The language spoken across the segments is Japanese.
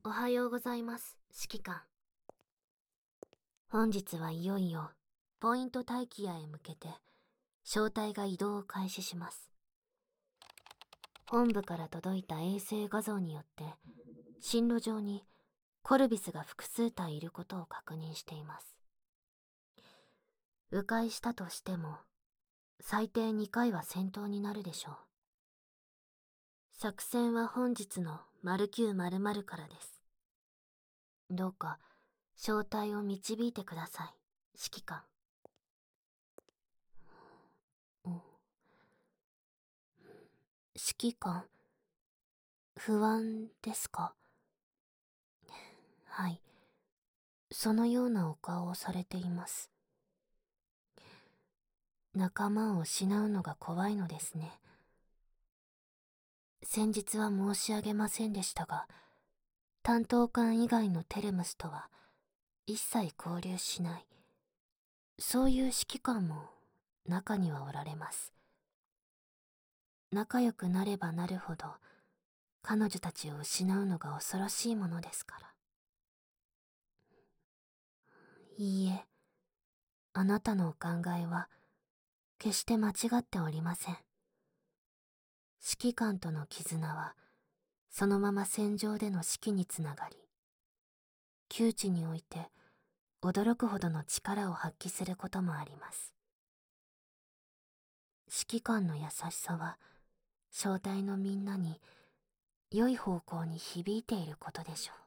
おはようございます、指揮官。本日はいよいよ、ポイント大気野へ向けて、小隊が移動を開始します。本部から届いた衛星画像によって、進路上にコルビスが複数体いることを確認しています。迂回したとしても、最低2回は戦闘になるでしょう。作戦は本日の0900からです。どうか、小隊を導いてください、指揮官。指揮官、不安ですか？はい、そのようなお顔をされています。仲間を失うのが怖いのですね。先日は申し上げませんでしたが、担当官以外のテレムスとは一切交流しない、そういう指揮官も中にはおられます。仲良くなればなるほど、彼女たちを失うのが恐ろしいものですから。いいえ、あなたのお考えは決して間違っておりません。指揮官との絆はそのまま戦場での指揮につながり、窮地において驚くほどの力を発揮することもあります。指揮官の優しさは小隊のみんなに良い方向に響いていることでしょ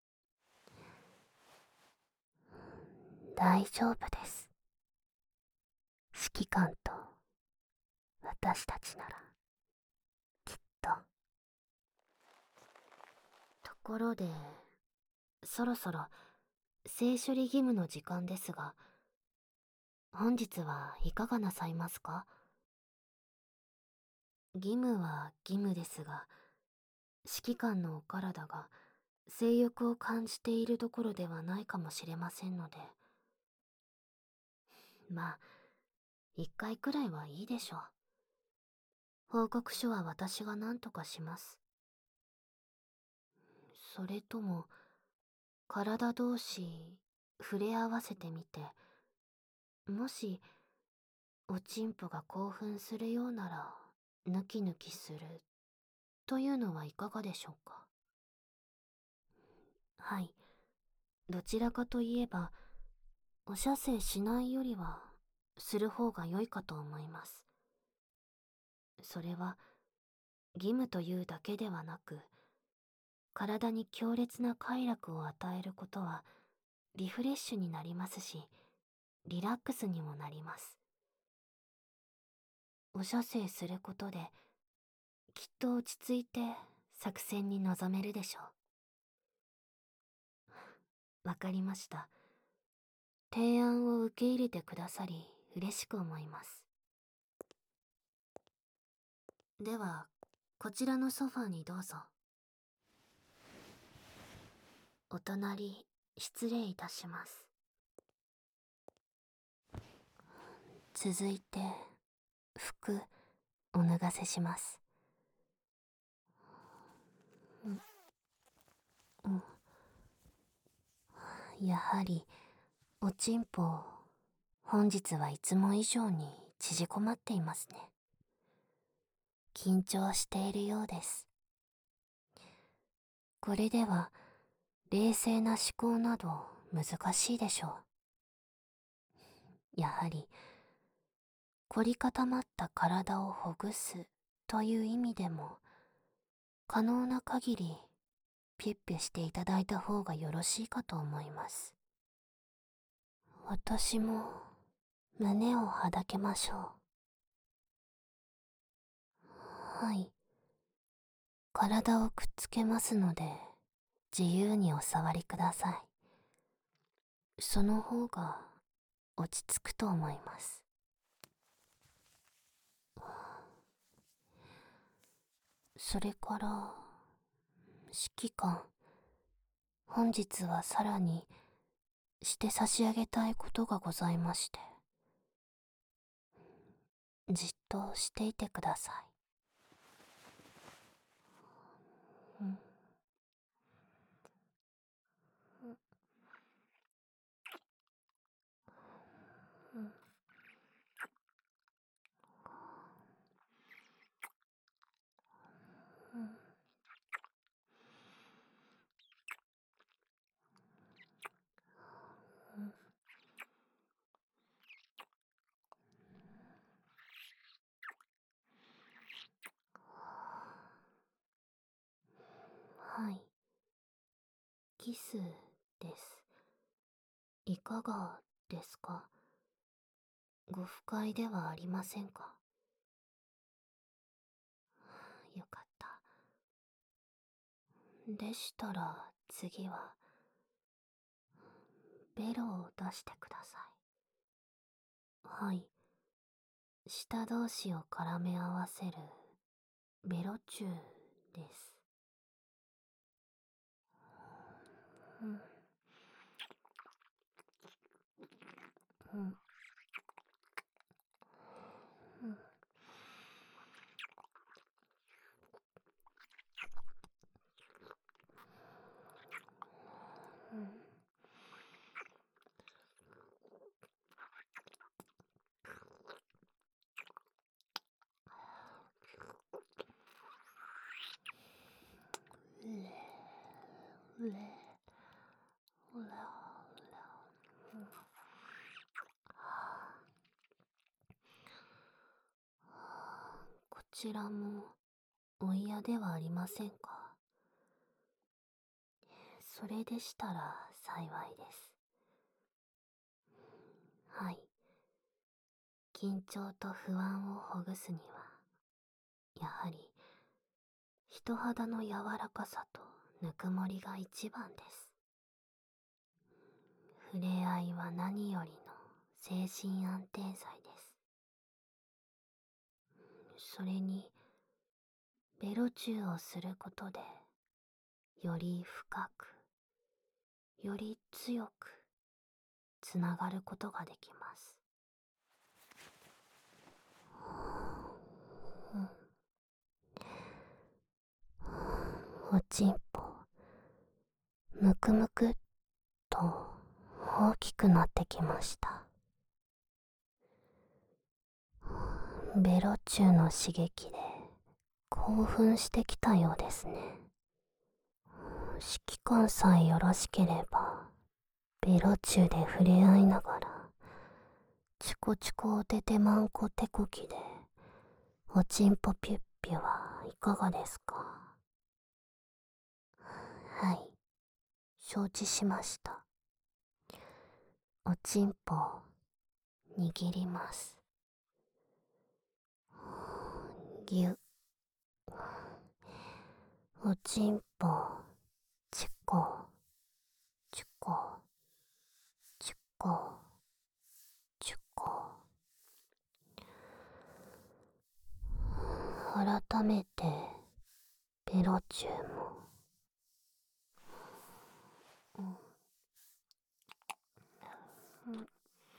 う。大丈夫です。指揮官と私たちならきっと。ところで、そろそろ性処理義務の時間ですが、本日はいかがなさいますか？義務は義務ですが、指揮官のお体が性欲を感じているところではないかもしれませんので、まあ、一回くらいはいいでしょう。報告書は私が何とかします。それとも、体同士触れ合わせてみて、もしおちんぽが興奮するようならヌキヌキするというのはいかがでしょうか？はい、どちらかといえばお射精しないよりはする方が良いかと思います。それは義務というだけではなく、体に強烈な快楽を与えることはリフレッシュになりますし、リラックスにもなります。お射精することできっと落ち着いて作戦に臨めるでしょう。わかりました。提案を受け入れてくださり嬉しく思います。では、こちらのソファーにどうぞ。お隣、失礼いたします。続いて、服、お脱がせします。やはり、おちんぽ、本日はいつも以上に縮こまっていますね。緊張しているようです。これでは、冷静な思考など難しいでしょう。やはり、凝り固まった体をほぐすという意味でも、可能な限りピュッピュしていただいた方がよろしいかと思います。私も胸をはだけましょう。はい。体をくっつけますので、自由にお触りください。その方が落ち着くと思います。それから、指揮官、本日はさらにして差し上げたいことがございまして、じっとしていてください。 はい。キスです。いかがですか？ご不快ではありませんか？よかった。でしたら次は、ベロを出してください。はい。舌同士を絡め合わせる、ベロチューです。うん。うん。うん。うん。うれ、うら、うん。こちらもお嫌ではありませんか？それでしたら幸いです。はい。緊張と不安をほぐすには、やはり人肌の柔らかさとぬくもりが一番です。触れ合いは何よりの精神安定剤です。それに、ベロチューをすることで、より深く、より強く、つながることができます。うん。おちんぽ、むくむくっと大きくなってきました。ベロチューの刺激で興奮してきたようですね。指揮官さえよろしければ、ベロチューで触れ合いながら、チコチコおててまんこ手こきで、おちんぽピュッピュはいかがですか？はい、承知しました。おちんぽ、握ります。ぎゅっ。おちんぽ、チコ、チコ、チコ、チコ。改めて、ベロチューも。うん。うん。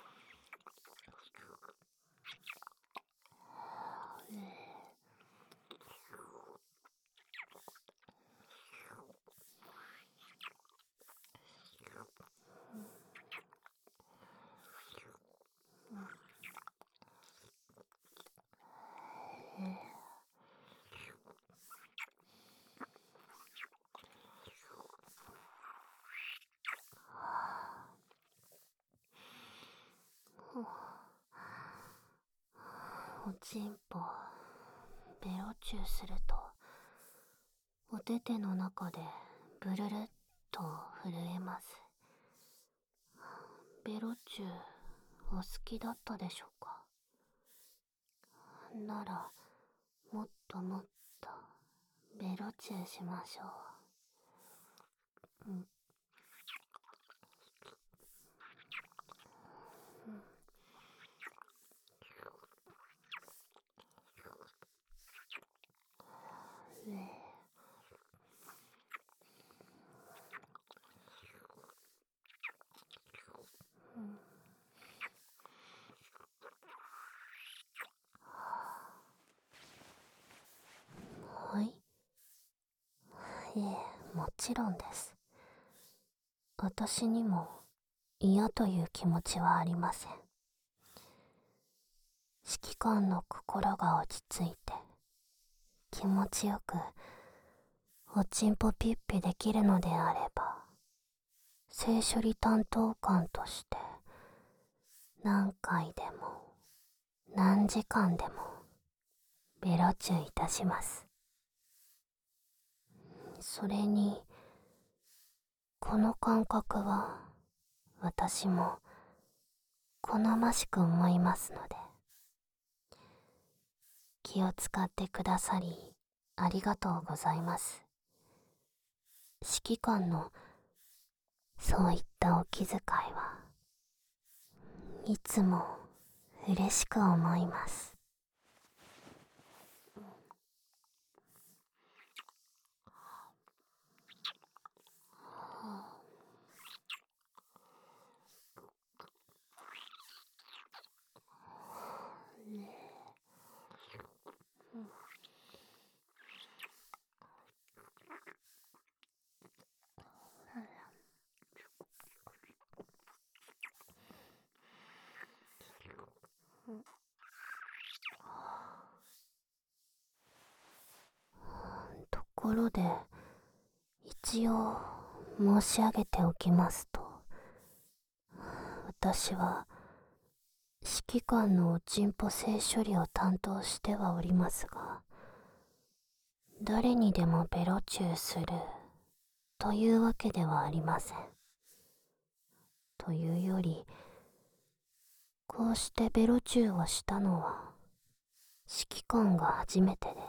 おちんぽ、ベロチューすると、おてての中でブルルっと震えます。ベロチュー、お好きだったでしょうか？なら、もっともっと、ベロチューしましょう。うん。うん。うん。はい。いえ、もちろんです。私にも嫌という気持ちはありません。指揮官の心が落ち着いて、気持ちよくおちんぽピッピできるのであれば、性処理担当官として何回でも何時間でもベロチューいたします。それにこの感覚は私も好ましく思いますので、気を使ってくださりありがとうございます。指揮官のそういったお気遣いはいつも嬉しく思います。ところで一応申し上げておきますと、私は指揮官のおちんぽ性処理を担当してはおりますが、誰にでもベロチューするというわけではありません。というより、こうしてベロチューをしたのは指揮官が初めてです。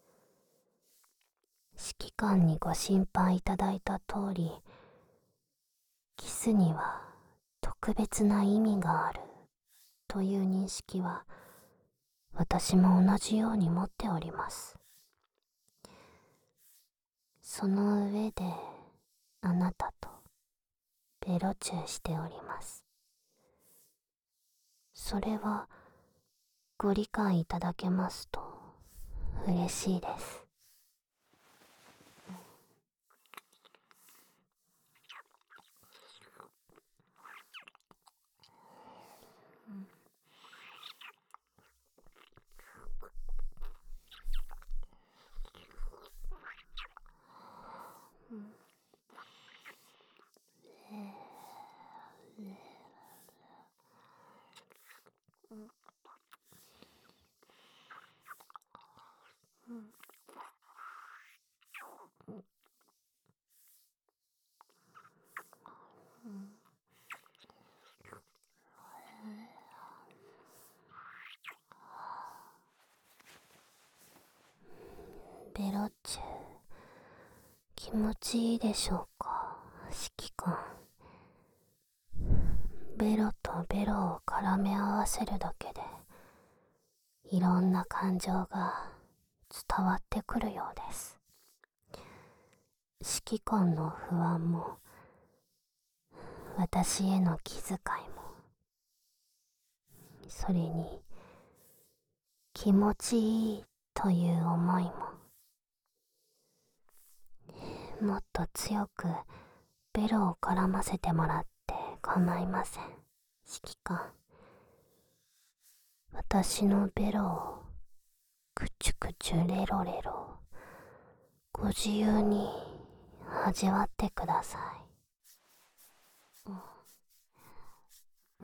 指揮官にご心配いただいた通り、キスには特別な意味があるという認識は私も同じように持っております。その上であなたとベロチューしております。それはご理解いただけますと嬉しいです。ベロチュー気持ちいいでしょうか、指揮官。ベロとベロを絡め合わせるだけでいろんな感情が伝わってくるようです。指揮官の不安も私への気遣いも、それに気持ちいいという思いも、もっと強くベロを絡ませてもらって構いません、指揮官。私のベロをくちゅくちゅレロレロご自由に味わってください。うん、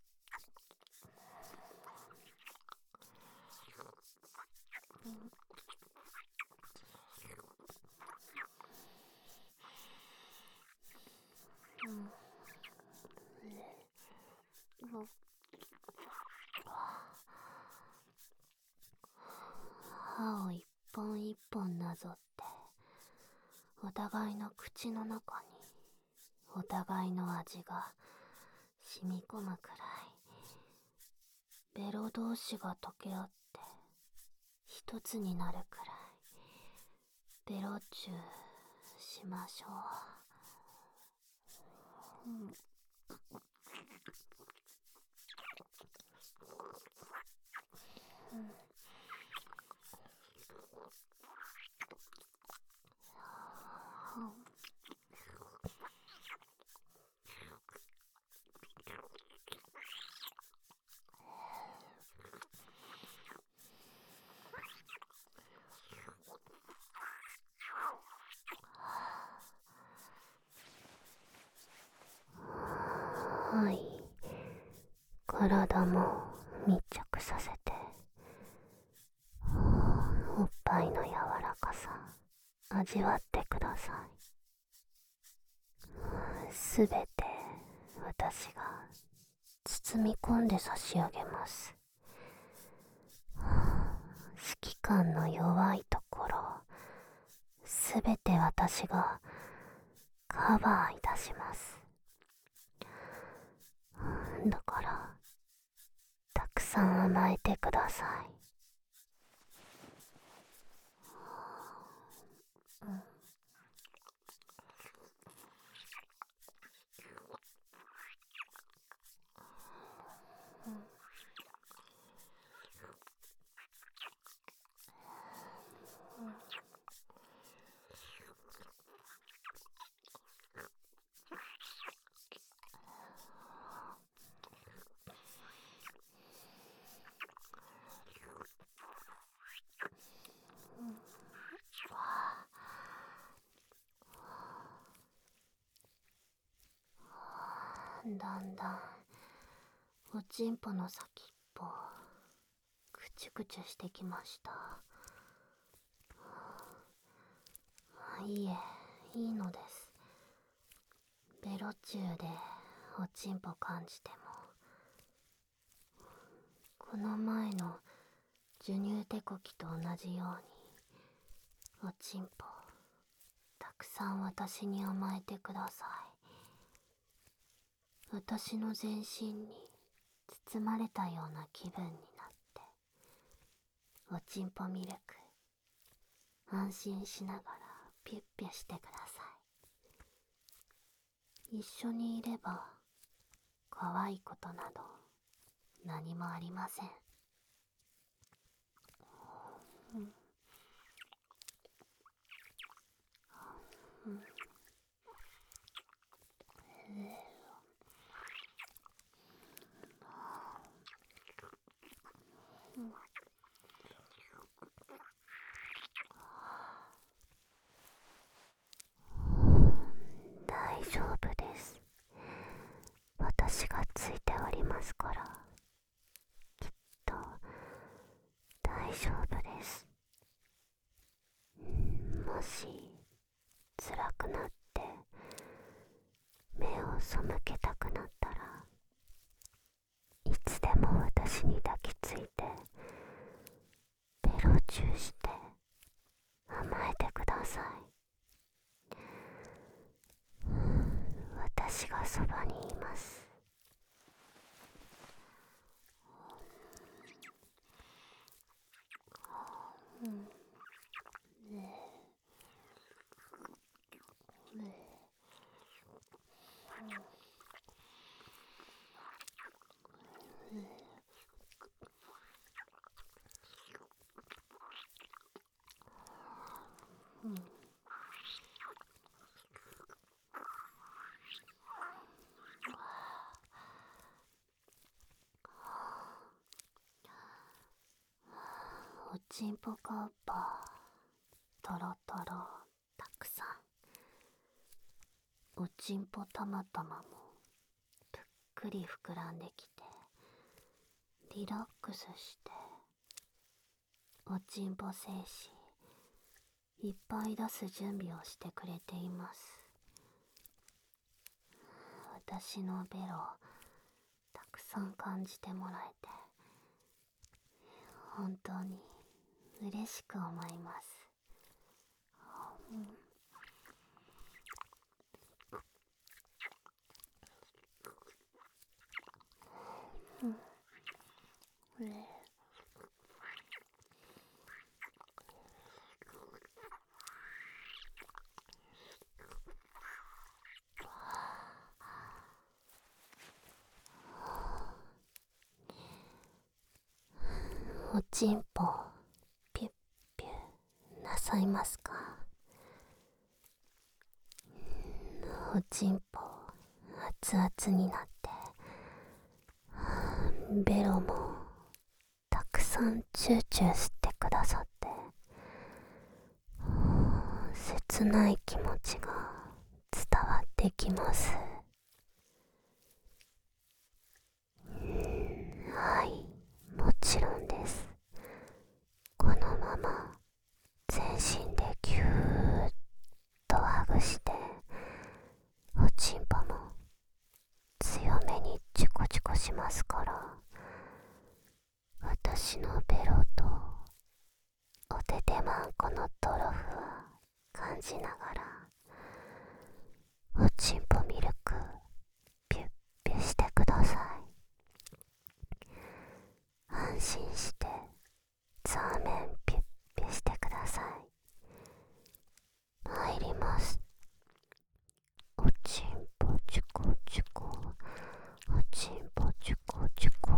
歯を一本一本なぞってお互いの口の中にお互いの味が染み込むくらい、ベロ同士が溶け合って一つになるくらいベロチューしましょう。 はい、体も密着させて、おっぱいの柔らかさ味わってください。すべて私が包み込んで差し上げます。指揮官の弱いところすべて私がカバーいたします。だからたくさん甘えてください。だんだんおちんぽの先っぽくちゅくちゅしてきました。いいえ、いいのです。ベロチューでおちんぽ感じても、この前の授乳手こきと同じようにおちんぽたくさん私に甘えてください。私の全身に包まれたような気分になって、おちんぽミルク安心しながらピュッピュしてください。一緒にいれば可愛いことなど何もありません。大丈夫です。私がついておりますから、きっと大丈夫です。もし辛くなって目を背けたくなったらいつでも私に抱きついてベロチューして甘えてください。私がそばにいます。おちんぽカッパトロトロたくさん、おちんぽたまたまもぷっくり膨らんできて、リラックスしておちんぽ精子いっぱい出す準備をしてくれています。私のベロたくさん感じてもらえて本当に嬉しく思います。おちんぽピュッピュなさいますか？おちんぽ熱々になってベロもたくさんチューチュー吸ってくださって、切ない気持ちが伝わってきます。 じながらおちんぽミルクピュッピュしてください。安心してザーメンピュッピュしてください。入ります。おちんぽチュコチュコ、おちんぽチュコチュコ。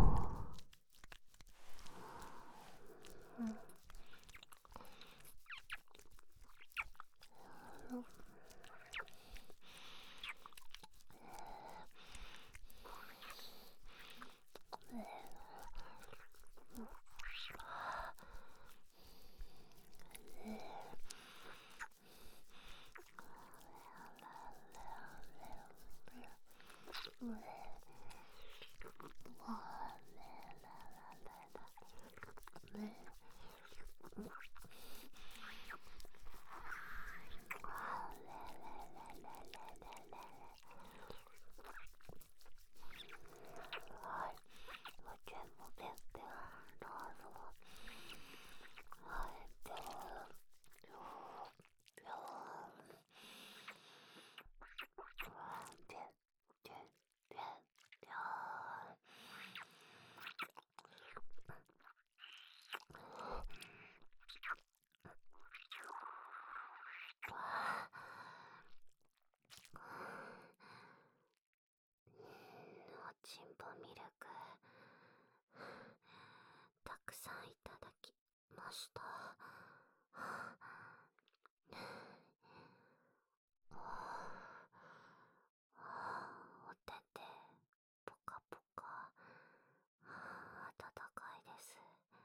おちんぽミルクたくさんいただきました。おててポカポカ温かいです。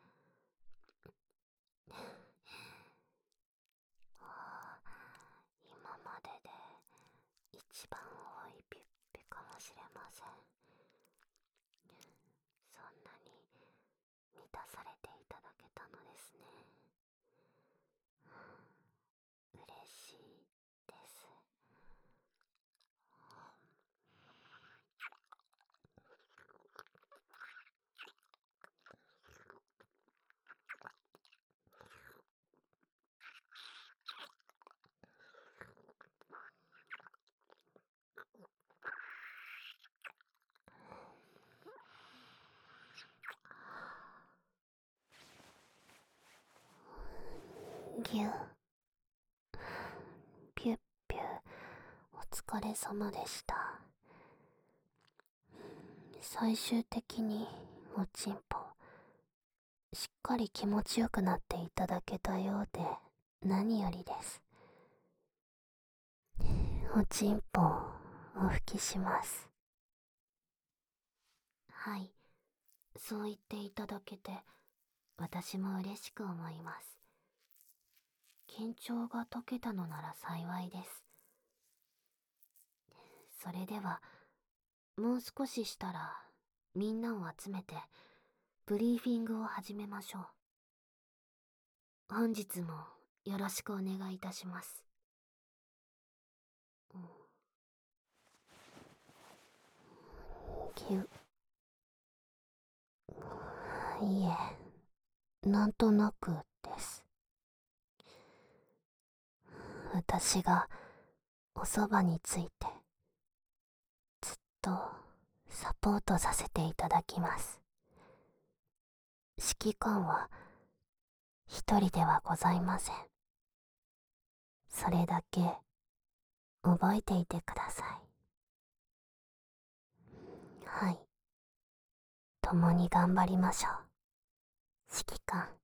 今までで一番多いピュッピュかもしれません。そんなに満たされていただけたのですね。嬉しいです。ぎゅピュッピュお疲れ様でした。最終的におちんぽしっかり気持ちよくなっていただけたようで何よりです。おちんぽお拭きします。はい、そう言っていただけて私も嬉しく思います。緊張が解けたのなら幸いです。それではもう少ししたらみんなを集めてブリーフィングを始めましょう。本日もよろしくお願いいたします。ぎゅいえ、なんとなくです。私がおそばについてずっとサポートさせていただきます。指揮官は一人ではございません。それだけ覚えていてください。はい、共に頑張りましょう。指揮官。